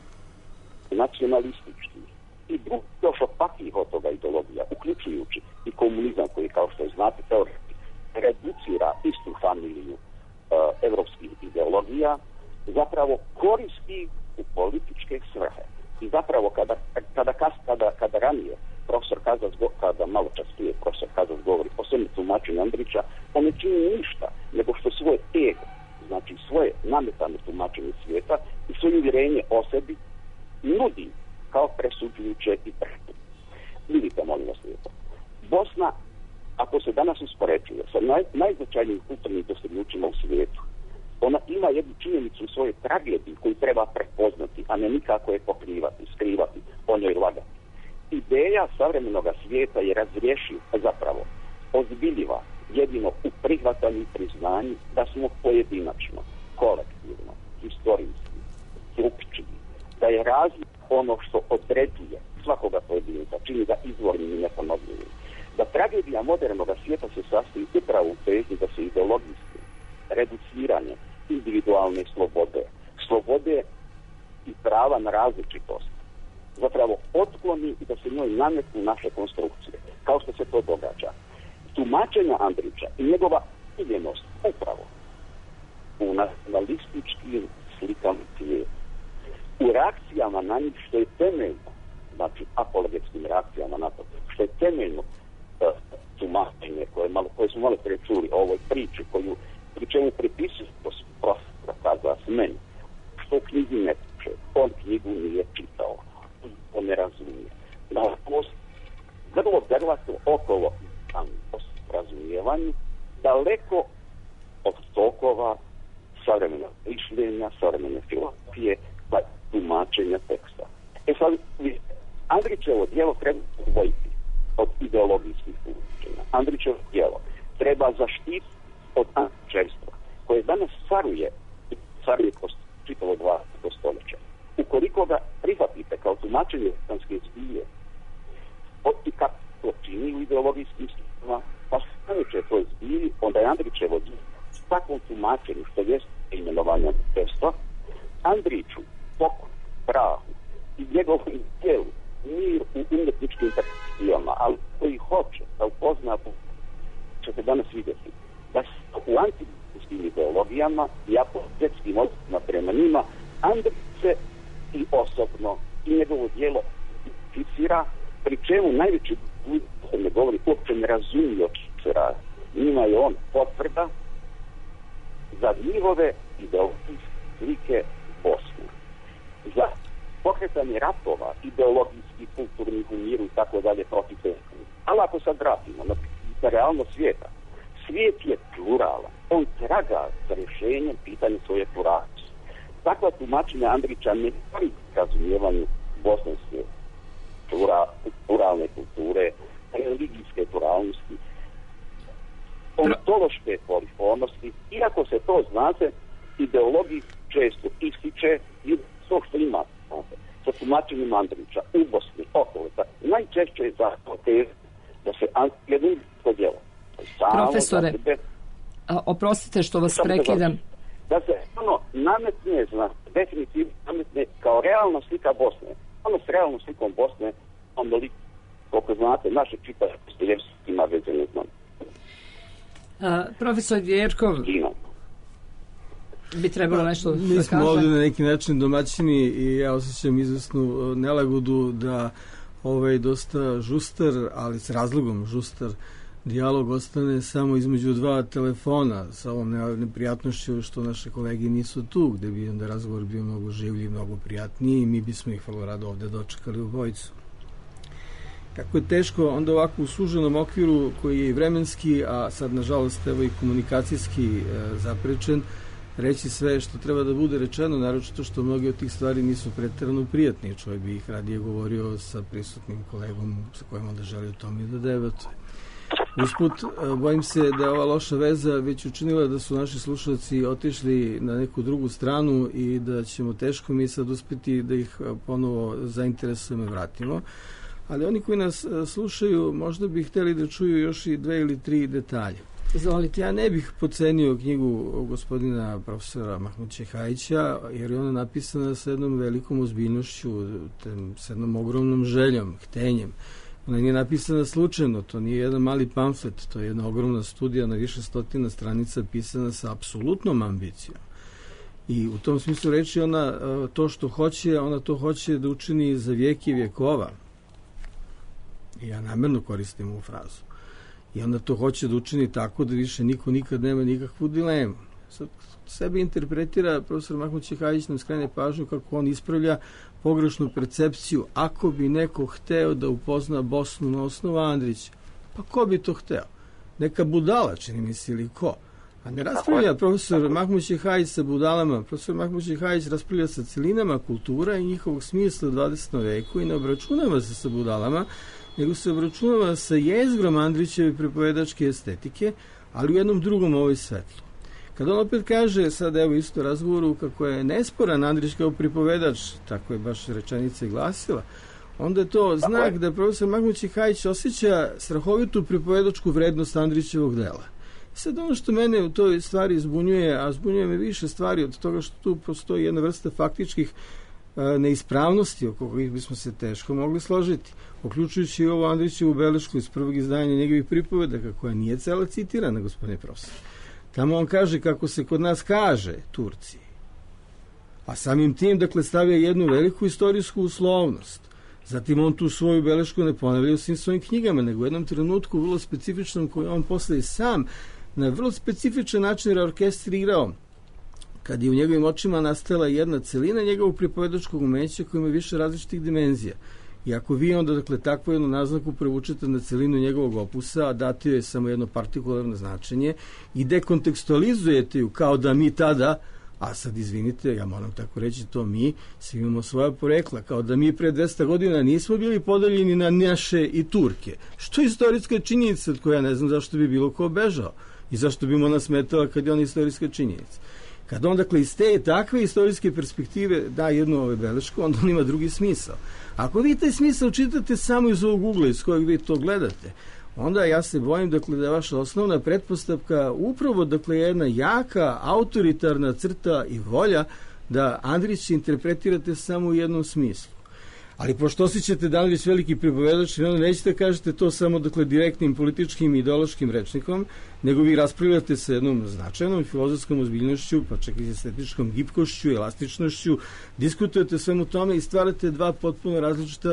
nacionalističkih i drugih još opakih od toga ideologija, uključujući i komunizam koji, kao što znate, teoretski reducira istu familiju uh, evropskih ideologija, zapravo koristi u političke svrhe. I zapravo kada, kada, kada, kada ranije profesor Kazas, kada malo čas prije profesor Kazas govori o svemu tumačenju Andrića, on ne čini ništa nego što svoje ego, znači svoje nametane tumačenje svijeta i svoje uvjerenje o sebi nudi kao presuđujuće i presuđujuće. Vidite, molim vas lijepo. Bosna, ako se danas uspoređuje sa naj, najznačajnijim kulturnim dostignućima u svijetu, ona ima jednu činjenicu u svojoj tragediji koju treba prepoznati, a ne nikako je pokrivati, skrivati, o njoj lagati. Ideja savremenog svijeta je razriješiva, zapravo ozbiljiva jedino u prihvatanju i priznanju da smo pojedinačno, kolektivno, historijski, drukčiji, da je razlika ono što određuje svakoga pojedinca, čini ga izvornim i neponovljivim. Da tragedija modernog svijeta se sastoji upravo u težnji da se ideologijski reduciranje individualne slobode, slobode i prava na različitost, zapravo otkloni i da se njoj nametnu naše konstrukcije, kao što se to događa. Tumačenja Andrića i njegova ciljenost upravo u nacionalističkim slikama svijeta, u reakcijama na njih što je temeljno, znači apologetskim reakcijama na to, što je temeljno uh, tumačenje koje, malo, koje smo malo prije čuli o ovoj priči koju pri čemu pripisuju profesora Kazas meni, što u knjizi ne piše, on knjigu nije čitao, on ne razumije. Nažalost, vrlo grlato okolo tam razumijevanju, daleko od tokova savremenog mišljenja, savremene filozofije, pa tumačenja teksta. E sad, Andrićevo djelo treba odvojiti od ideologijskih tumačenja. Andrićevo djelo treba zaštiti od antičevstva, koje danas caruje, caruje kroz čitavo dvadeseto stoljeća. Ukoliko ga prihvatite kao tumačenje islamske zbilje, i kako to čini u ideologijskim slikama, pa staneće toj zbilji, onda je Andrićevo djelo s takvom tumačenju, što jest imenovanje antičevstva, Andriću, pokoj, prahu i njegovom djelu mir u umjetničkim perspektivama, ali koji hoće da upozna, će se danas vidjeti, da u antičkim ideologijama i apologetskim odnosima prema njima Andrić se i osobno i njegovo djelo identificira, pri čemu najveći ljudi se ne govori, uopće ne razumije o čemu se radi. Njima je on potvrda za njihove ideologijske slike Bosne. Za pokretanje ratova, ideologijskih, kulturnih u miru i tako dalje protiv te. Ali ako sad vratimo na, na realnost svijeta, svijet je pluralan. On traga za rješenjem pitanja svoje pluralnosti. Takva tumačenja Andrića ne govori razumijevanju bosanske plura, pluralne kulture, religijske pluralnosti, ontološke polifornosti, iako se to, znate, ideologiji često ističe i to što ima, znate, sa tumačenjem Andrića u Bosni, okolo, najčešće je za teze da se jedno djelo. Profesore, a, oprostite što vas prekidam. Da se ono nametne, zna, definitivno nametne kao realna slika Bosne. Ono s realnom slikom Bosne, onda li, koliko znate, naše čitanje Dostojevski ima veze, ne znam. A, profesor Vjerkov, bi trebalo nešto da kaže? Mi smo ovdje na neki način domaćini i ja osjećam izvesnu nelagodu da ovaj dosta žustar, ali s razlogom žustar, dijalog ostane samo između dva telefona sa ovom neprijatnošću što naše kolege nisu tu, gde bi onda razgovor bio mnogo življi i mnogo prijatniji i mi bismo ih vrlo rado ovdje dočekali u bojicu. Kako je teško onda ovako u suženom okviru koji je i vremenski, a sad nažalost evo i komunikacijski e, zaprečen, reći sve što treba da bude rečeno, naročito što mnogi od tih stvari nisu pretjerano prijatni. Čovjek bi ih radije govorio sa prisutnim kolegom sa kojim onda želi o tome da debatuje. Usput, bojim se da je ova loša veza već učinila da su naši slušalci otišli na neku drugu stranu i da ćemo teško mi sad uspjeti da ih ponovo zainteresujemo i vratimo. Ali oni koji nas slušaju možda bi htjeli da čuju još i dve ili tri detalje. Izvolite. Ja ne bih podcenio knjigu gospodina profesora Mahmud Čehajića, jer je ona napisana sa jednom velikom ozbiljnošću, sa jednom ogromnom željom, htenjem. Ona nije napisana slučajno, to nije jedan mali pamflet, to je jedna ogromna studija na više stotina stranica pisana sa apsolutnom ambicijom. I u tom smislu reći ona to što hoće, ona to hoće da učini za vijek i vjekova. I ja namjerno koristim ovu frazu. I onda to hoće da učini tako da više niko nikad nema nikakvu dilemu. Sad sebe interpretira, profesor Mahmud Čehajić nam skrene pažnju kako on ispravlja pogrešnu percepciju. Ako bi neko hteo da upozna Bosnu na osnovu Andrića, pa ko bi to hteo? Neka budala, čini mi se, ili ko? A ne raspravlja profesor Mahmud Čehajić sa budalama. Profesor Mahmud Čehajić raspravlja sa celinama kultura i njihovog smisla u dvadesetom veku i ne obračunava se sa budalama, nego se obračunava sa jezgrom Andrićeve pripovedačke estetike, ali u jednom drugom ovoj svetlu. Kad on opet kaže, sad evo isto razgovoru, kako je nesporan Andrić kao pripovedač, tako je baš rečenica i glasila, onda je to znak da profesor Mahmud Čehajić osjeća strahovitu pripovedačku vrednost Andrićevog dela. Sad ono što mene u toj stvari zbunjuje, a zbunjuje me više stvari od toga što tu postoji jedna vrsta faktičkih neispravnosti oko kojih bismo se teško mogli složiti, uključujući i ovo Andrićevu belešku iz prvog izdanja njegovih pripovedaka, koja nije cela citirana, gospodine profesor. Tamo on kaže kako se kod nas kaže Turci, a samim tim, dakle, stavlja jednu veliku istorijsku uslovnost. Zatim on tu svoju belešku ne ponavlja u svim svojim knjigama, nego u jednom trenutku vrlo specifičnom koji on posle i sam na vrlo specifičan način reorkestrirao, kad je u njegovim očima nastala jedna celina njegovog pripovedačkog umeća koja ima više različitih dimenzija. I ako vi onda, dakle, takvu jednu naznaku prevučete na celinu njegovog opusa, a date joj samo jedno partikularno značenje i dekontekstualizujete ju kao da mi tada, a sad izvinite, ja moram tako reći, to mi svi imamo svoja porekla, kao da mi pre dvesta godina nismo bili podeljeni na naše i Turke. Što je istorijska činjenica od koja ne znam zašto bi bilo ko bežao i zašto bi mu nas metala kad je ona istorijska činjenica. Kad on, dakle, iz te takve istorijske perspektive da jednu ove belešku, onda on ima drugi smisao. Ako vi taj smisao čitate samo iz ovog ugla iz kojeg vi to gledate, onda ja se bojim, dakle, da je vaša osnovna pretpostavka upravo, dakle, jedna jaka, autoritarna crta i volja da Andrić interpretirate samo u jednom smislu. Ali pošto osjećate da Andrić veliki pripovedač, onda nećete kažete to samo, dakle, direktnim političkim i ideološkim rečnikom, nego vi raspravljate sa jednom značajnom filozofskom ozbiljnošću, pa čak i s estetičkom gibkošću, elastičnošću, diskutujete svemu tome i stvarate dva potpuno različita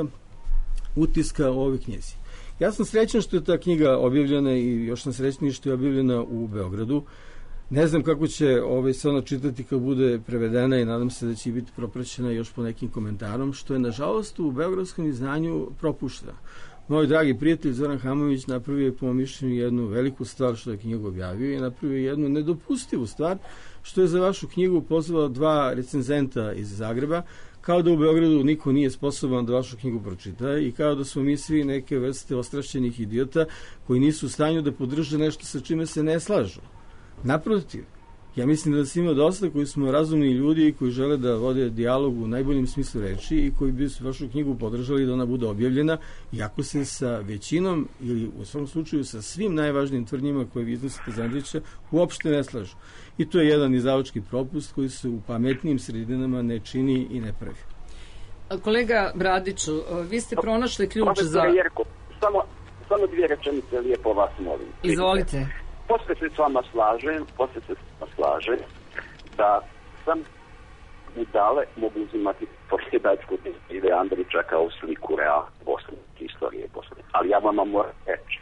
utiska u ovoj knjizi. Ja sam srećan što je ta knjiga objavljena i još sam srećniji što je objavljena u Beogradu. Ne znam kako će ovaj, se ona čitati kad bude prevedena i nadam se da će biti propraćena još po nekim komentarom, što je nažalost u beogradskom izdanju propušteno. Moj dragi prijatelj Zoran Hamović napravio je po mišljenju jednu veliku stvar što je knjigu objavio i napravio jednu nedopustivu stvar što je za vašu knjigu pozvao dva recenzenta iz Zagreba, kao da u Beogradu niko nije sposoban da vašu knjigu pročita i kao da smo mi svi neke vrste ostrašćenih idiota koji nisu u stanju da podrže nešto sa čime se ne slažu. Naprotiv, ja mislim da se ima dosta koji smo razumni ljudi koji žele da vode dijalog u najboljem smislu reči i koji bi vašu knjigu podržali da ona bude objavljena, iako se sa većinom ili u svom slučaju sa svim najvažnijim tvrdnjima koje vi iznosite za Andrića uopšte ne slažu. I to je jedan izdavački propust koji se u pametnijim sredinama ne čini i ne pravi. Kolega Bradiću, vi ste pronašli ključ za... Jerko, samo, samo dvije rečenice lijepo vas molim. Izvolite. Posle se s vama slažem, posle se s vama slažem da sam budale mogu uzimati posljedačku Ive Andrića kao sliku realne Bosne, historije Bosne. Ali ja vama moram reći.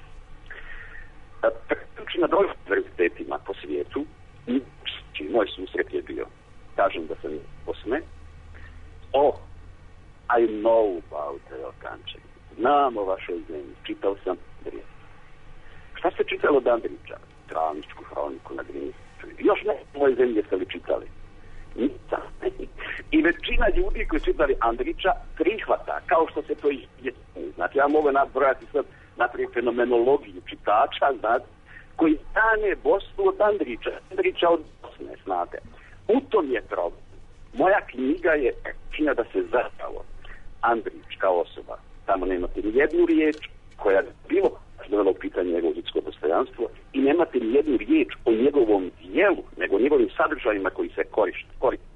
Preključi na drugim univerzitetima po svijetu, moj susret je bio, kažem da sam iz Bosne, oh, I know about your country. Znam o vašoj zemlji, čitao sam Andrija. Šta ste čitali od Andrića? Travničku hroniku na Drini. Još ne u moje zemlje ste li čitali? Nica. I većina ljudi koji su čitali Andrića prihvata, kao što se to i je. Znači, ja mogu nabrojati sad naprijed fenomenologiju čitača, znate, koji stane Bosnu od Andrića, Andrića od Bosne, znate. U tom je problem. Moja knjiga je činja da se zapravo Andrić kao osoba, tamo nemate ni jednu riječ koja je bilo dovela u pitanje njegovo ljudsko dostojanstvo i nemate ni jednu riječ o njegovom dijelu, nego o njegovim sadržajima koji se koriste.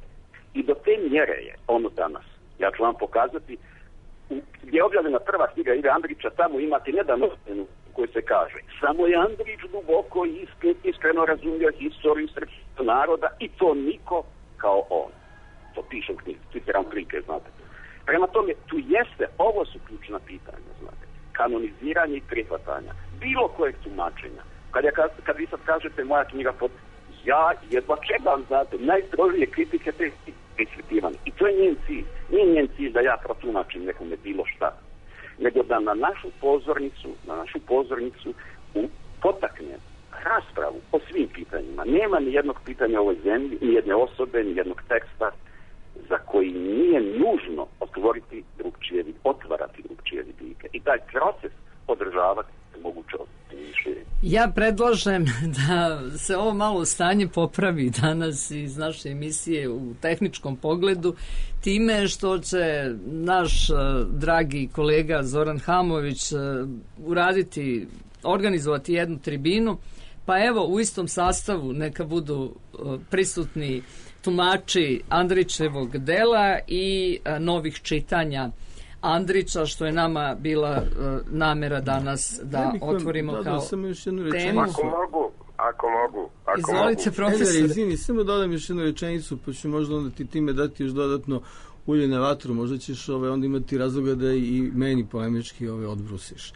I do te mjere je ono danas. Ja ću vam pokazati gdje je objavljena prva knjiga Ive Andrića, tamo imate nedavno ocjenu u kojoj se kaže samo je Andrić duboko i iskreno razumio historiju srpskog naroda i to niko kao on. To piše u knjizi, citiram prilike, znate. Prema tome, tu jeste, ovo su ključna pitanja, znate. Kanoniziranje i prihvatanja bilo kojeg tumačenja. Kad, ja, kad vi sad kažete moja knjiga pod ja jedva čekam, znate, najstrožije kritike te prisvetivane. I to je njen cilj. Nije njen cilj da ja protumačim nekome bilo šta. Nego da na našu pozornicu, na našu pozornicu u, potakne raspravu o svim pitanjima. Nema ni jednog pitanja o ovoj zemlji, ni jedne osobe, ni jednog teksta za koji nije nužno otvoriti drugčije, otvarati drugčije vidike. I taj proces održavati moguće više. Ja predlažem da se ovo malo stanje popravi danas iz naše emisije u tehničkom pogledu time što će naš uh, dragi kolega Zoran Hamović uh, uraditi, organizovati jednu tribinu, pa evo u istom sastavu neka budu uh, prisutni tumači Andrićevog dela i uh, novih čitanja Andrića, što je nama bila uh, namera danas da ja otvorimo da, kao da, samo još jednu temu. Ako mogu, ako mogu. Ako Izvolite, mogu. profesor. Izvini, samo dodam još jednu rečenicu, pa ću možda onda ti time dati još dodatno ulje na vatru, možda ćeš ove, onda imati razloga da i meni polemički ove odbrusiš,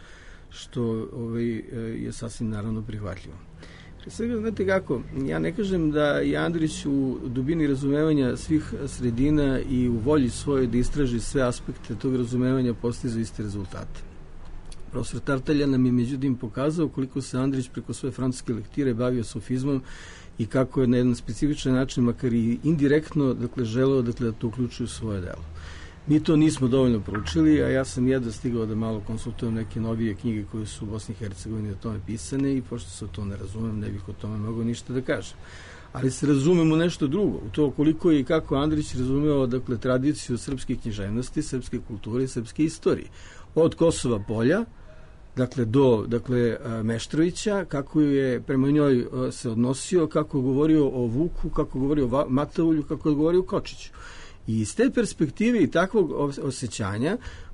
što ove, je sasvim naravno prihvatljivo. Svega, znate kako, ja ne kažem da je Andrić u dubini razumevanja svih sredina i u volji svoje da istraži sve aspekte tog razumevanja postiže iste rezultate. Profesor Tartalja nam je međutim pokazao koliko se Andrić preko svoje francuske lektire bavio sofizmom i kako je na jedan specifičan način, makar i indirektno, dakle, želeo dakle, da to uključuje u svoje delo. Mi to nismo dovoljno proučili, a ja sam jedva stigao da malo konsultujem neke novije knjige koje su u Bosni i Hercegovini o tome pisane i pošto se o to ne razumem, ne bih o tome mogao ništa da kažem. Ali se razumemo nešto drugo, u to koliko je i kako Andrić razumeo, dakle, tradiciju srpske književnosti, srpske kulture i srpske istorije. Od Kosova polja, dakle, do dakle, Meštrovića, kako je prema njoj se odnosio, kako je govorio o Vuku, kako je govorio o Mataulju, kako je govorio o Kočiću. I iz te perspektive i takvog osjećanja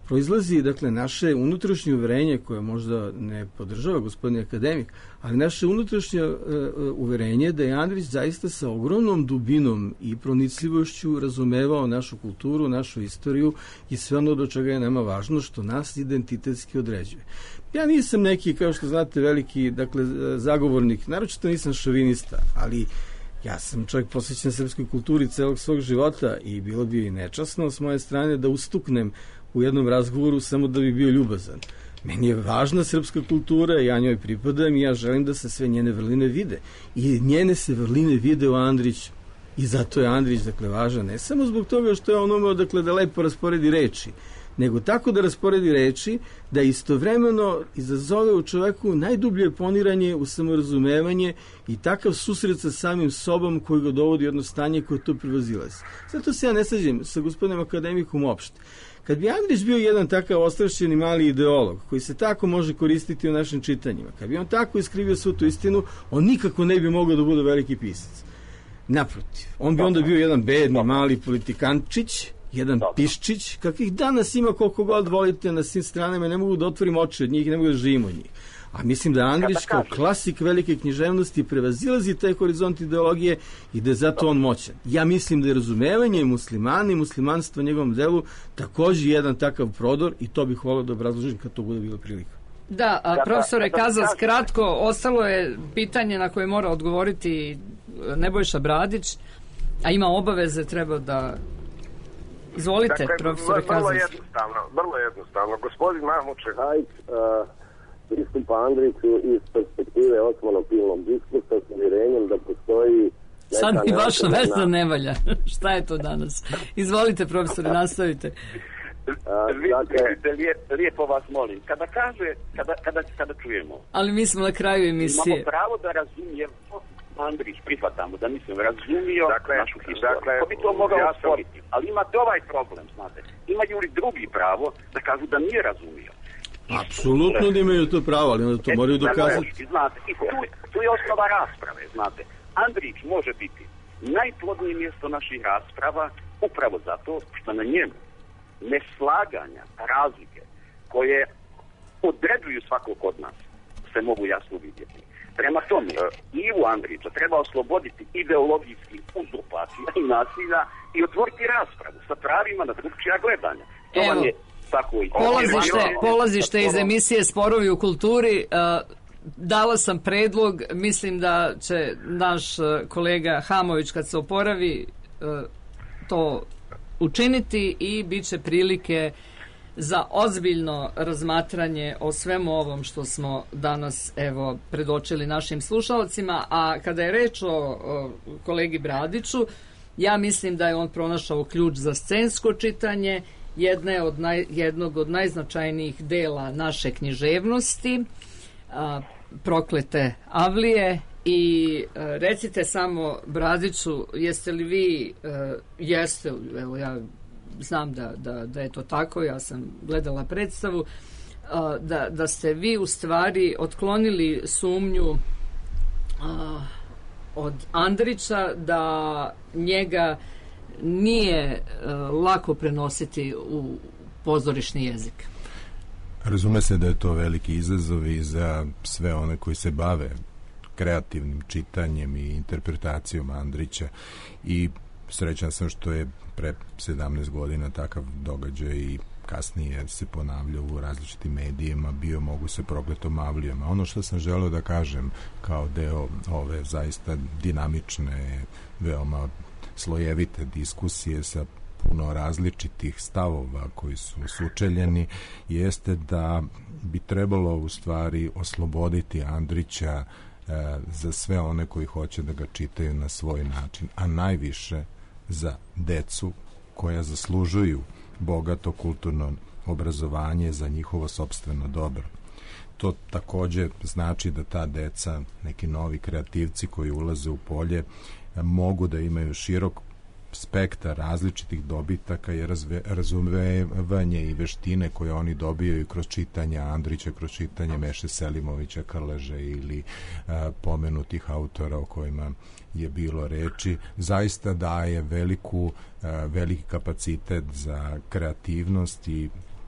proizlazi, dakle, naše unutrašnje uverenje, koje možda ne podržava gospodin akademik, ali naše unutrašnje uh, uverenje da je Andrić zaista sa ogromnom dubinom i pronicljivošću razumevao našu kulturu, našu istoriju i sve ono do čega je nama važno, što nas identitetski određuje. Ja nisam neki, kao što znate, veliki, dakle, zagovornik, naročito nisam šovinista, ali ja sam čovjek posvećen srpskoj kulturi celog svog života i bilo bi i nečasno s moje strane da ustuknem u jednom razgovoru samo da bi bio ljubazan. Meni je važna srpska kultura, ja njoj pripadam i ja želim da se sve njene vrline vide. I njene se vrline vide u Andriću. I zato je Andrić, dakle, važan ne samo zbog toga što je on umeo, dakle, da lepo rasporedi reči, nego tako da rasporedi reči da istovremeno izazove u čoveku najdublje poniranje u samorazumevanje i takav susret sa samim sobom koji ga dovodi u jedno stanje koje to prevazilazi. Zato se ja ne slažem sa gospodinom akademikom uopšte. Kad bi Andrić bio jedan takav ostrašćeni mali ideolog koji se tako može koristiti u našim čitanjima, kad bi on tako iskrivio svu tu istinu, on nikako ne bi mogao da bude veliki pisac. Naprotiv, on bi onda bio jedan bedni mali politikančić, jedan piščić, kakvih danas ima koliko god volite na svim stranama, ne mogu da otvorim oči od njih, ne mogu da živim od njih. A mislim da Andrić kao klasik velike književnosti prevazilazi taj horizont ideologije i da je zato on moćan. Ja mislim da je razumevanje muslimana i muslimanstva u njegovom delu također jedan takav prodor i to bih volio da obrazložim kad to bude bilo prilika. Da, a profesore Kazas, kratko, ostalo je pitanje na koje mora odgovoriti Nebojša Bradić, a ima obaveze, treba da... Izvolite, dakle, profesore Kazas. Vrlo jednostavno, vrlo jednostavno. Gospodin Mahmud Šehajić uh, pristupa Andriću iz perspektive osmanopilnog diskursa s uvjerenjem da postoji... Sad mi vaša veza ne valja. Šta je to danas? Izvolite, profesore, nastavite. Dakle, lijep, lijepo vas molim. Kada kaže, kada, kada, kada čujemo... Ali mi smo na kraju emisije. Imamo pravo da razumijemo... Andrić, prihvatamo da nisam razumio dakle, našu historiju. Dakle, ko bi to mogao ja stvoriti? Ali imate ovaj problem, znate. Imaju li drugi pravo da kažu da nije razumio? Apsolutno da imaju to pravo, ali onda to e, moraju dokazati. Znate, i tu, tu je osnova rasprave, znate. Andrić može biti najplodnije mjesto naših rasprava upravo zato što na njemu neslaganja, razlike koje određuju svakog od nas se mogu jasno vidjeti. Prema tome, Ivu Andrića treba osloboditi ideologijskih uzurpacija i nasilja i otvoriti raspravu sa pravima na drugčija gledanja. To Evo, vam je tako i... Polazište, polazište iz emisije Sporovi u kulturi. Uh, dala sam predlog, mislim da će naš kolega Hamović kad se oporavi uh, to učiniti i bit će prilike za ozbiljno razmatranje o svemu ovom što smo danas evo predočili našim slušalcima. A kada je reč o, o kolegi Bradiću, ja mislim da je on pronašao ključ za scensko čitanje jedne od naj, jednog od najznačajnijih dela naše književnosti, a, Proklete Avlije. I a, recite samo Bradiću, jeste li vi a, jeste, evo ja znam da, da, da je to tako, ja sam gledala predstavu, da, da ste vi u stvari otklonili sumnju a, od Andrića da njega nije a, lako prenositi u pozorišni jezik. Razume se da je to veliki izazov i za sve one koji se bave kreativnim čitanjem i interpretacijom Andrića i srećan sam što je pre sedamnaest godina takav događaj i kasnije se ponavljao u različitim medijima, bio mogu se Prokletom Avlijom. Ono što sam želeo da kažem kao deo ove zaista dinamične, veoma slojevite diskusije sa puno različitih stavova koji su sučeljeni, jeste da bi trebalo u stvari osloboditi Andrića e, za sve one koji hoće da ga čitaju na svoj način, a najviše za decu koja zaslužuju bogato kulturno obrazovanje za njihovo sopstveno dobro. To također znači da ta deca, neki novi kreativci koji ulaze u polje, mogu da imaju širok spektar različitih dobitaka i razve, razumevanje i veštine koje oni dobijaju kroz čitanje Andrića, kroz čitanje Meše Selimovića, Krleže ili a, pomenutih autora o kojima je bilo reči, zaista daje veliku, a, veliki kapacitet za kreativnost i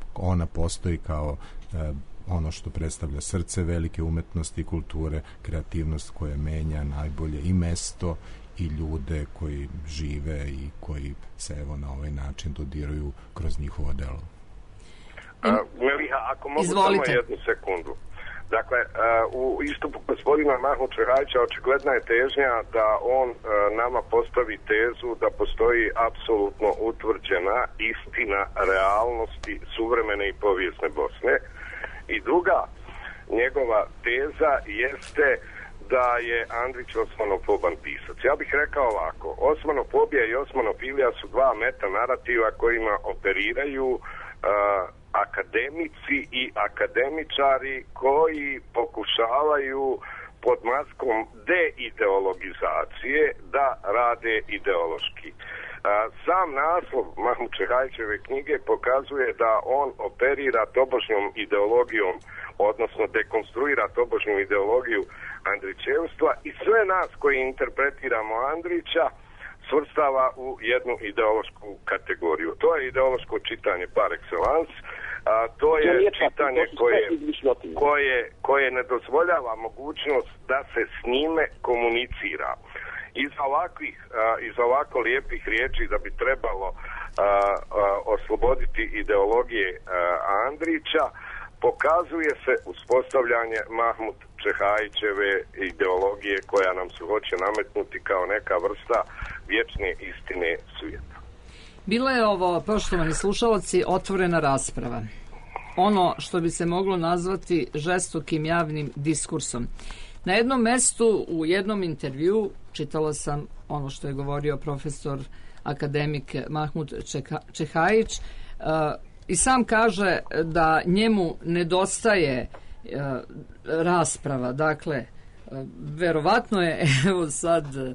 ona postoji kao e, ono što predstavlja srce velike umetnosti i kulture, kreativnost koja menja najbolje i mesto i ljude koji žive i koji se evo na ovaj način dodiruju kroz njihovo delo. A, Meliha, ako mogu Izvolite. samo jednu sekundu. Dakle, u istupu gospodina Mahmut Čehajića očigledna je težnja da on nama postavi tezu da postoji apsolutno utvrđena istina realnosti suvremene i povijesne Bosne. I druga njegova teza jeste da je Andrić osmanofoban pisac. Ja bih rekao ovako, osmanofobija i osmanofilija su dva meta narativa kojima operiraju uh, akademici i akademičari koji pokušavaju pod maskom deideologizacije da rade ideološki. Sam naslov Mahmut Čehajićeve knjige pokazuje da on operira tobožnjom ideologijom, odnosno dekonstruira tobožnju ideologiju Andrićevstva i sve nas koji interpretiramo Andrića svrstava u jednu ideološku kategoriju. To je ideološko čitanje par excellence, a to je čitanje koje, koje, koje ne dozvoljava mogućnost da se s njime komunicira. Iz ovakvih, iz ovako lijepih riječi da bi trebalo a, a, osloboditi ideologije a, Andrića, pokazuje se uspostavljanje Mahmut Čehajićeve ideologije koja nam se hoće nametnuti kao neka vrsta vječne istine svijeta. Bila je ovo, poštovani slušalci, otvorena rasprava. Ono što bi se moglo nazvati žestokim javnim diskursom. Na jednom mestu, u jednom intervju, čitala sam ono što je govorio profesor akademik Mahmut Čehajić, uh, i sam kaže da njemu nedostaje uh, rasprava. Dakle, uh, verovatno je evo sad uh,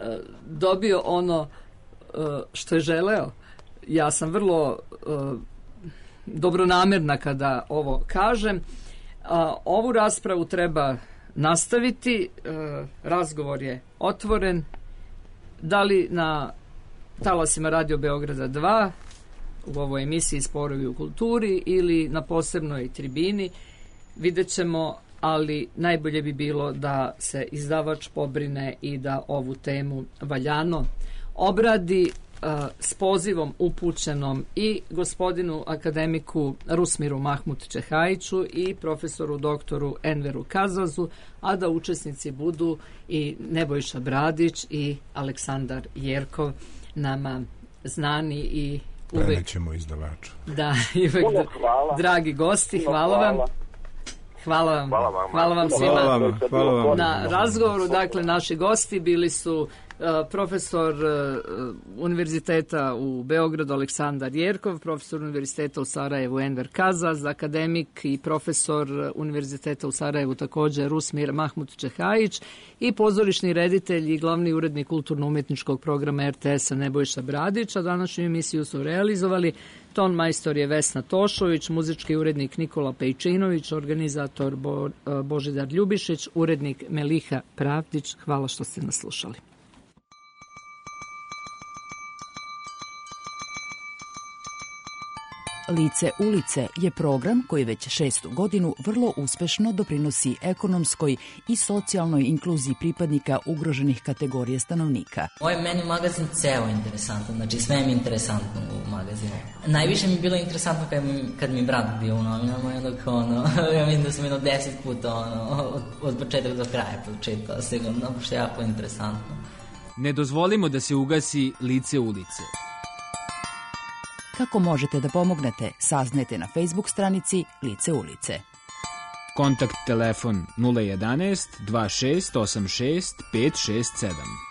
dobio ono uh, što je želeo. Ja sam vrlo uh, dobronamerna kada ovo kažem. Uh, ovu raspravu treba nastaviti, uh, razgovor je otvoren. Da li na talasima Radio Beograda dva, u ovoj emisiji Sporovi u kulturi, ili na posebnoj tribini, vidjet ćemo, ali najbolje bi bilo da se izdavač pobrine i da ovu temu valjano obradi uh, s pozivom upućenom i gospodinu akademiku Rusmiru Mahmut Čehajiću i profesoru doktoru Enveru Kazazu, a da učesnici budu i Nebojša Bradić i Aleksandar Jerkov, nama znani i uvek... Prenećemo izdavaču. Da, i uvek Puno hvala. dragi gosti, Puno hvala vam. Hvala vam. Hvala vam. Hvala vam svima. Hvala vam. Hvala vam. Na razgovoru, dakle, naši gosti bili su uh, profesor uh, Univerziteta u Beogradu Aleksandar Jerkov, profesor Univerziteta u Sarajevu Enver Kazaz, akademik i profesor Univerziteta u Sarajevu također Rusmir Mahmut Čehajić i pozorišni reditelj i glavni urednik kulturno-umetničkog programa er te es-a Nebojša Bradić. A današnju emisiju su realizovali ton majstor je Vesna Tošović, muzički urednik Nikola Pejčinović, organizator Bo, Božidar Ljubišić, urednik Meliha Pravdić. Hvala što ste nas slušali. Lice ulice je program koji već šestu godinu vrlo uspešno doprinosi ekonomskoj i socijalnoj inkluziji pripadnika ugroženih kategorija stanovnika. Ovo je meni magazin ceo interesantan, znači sve mi je interesantno u magazinu. Najviše mi je bilo interesantno kad mi, kad mi brat bio u novinama i onda kao ono, ja mislim da sam jedno deset puta ono, od, od početka do kraja pročitao sigurno, što je jako interesantno. Ne dozvolimo da se ugasi Lice ulice. Kako možete da pomognete, saznajte na Facebook stranici Lice ulice. Kontakt telefon nula jedanaest dva šest osam šest pet šest sedam.